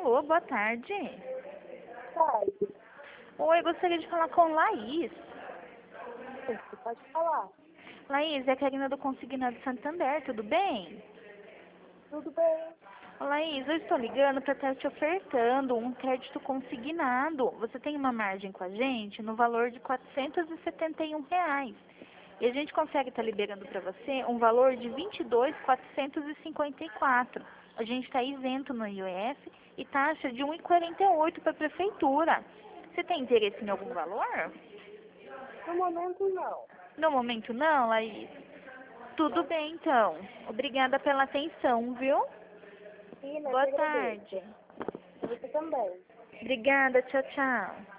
Alô, boa tarde. Pode, Oi, gostaria de falar com Laís. você pode falar. Laís, é a Karina do Consignado Santander, tudo bem? Tudo bem? Ô, Laís, eu estou ligando para estar te ofertando um crédito consignado. Você tem uma margem com a gente no valor de R$ 471. E a gente consegue estar liberando para você um valor de 22.454. A gente está isento no IOF e taxa de 1,48 para a prefeitura. Você tem interesse em algum valor? No momento, não. No momento não, Laís. Tudo bem, então. Obrigada pela atenção, viu? Sim, eu Boa te agradeço. tarde. Você também. Obrigada, tchau, tchau.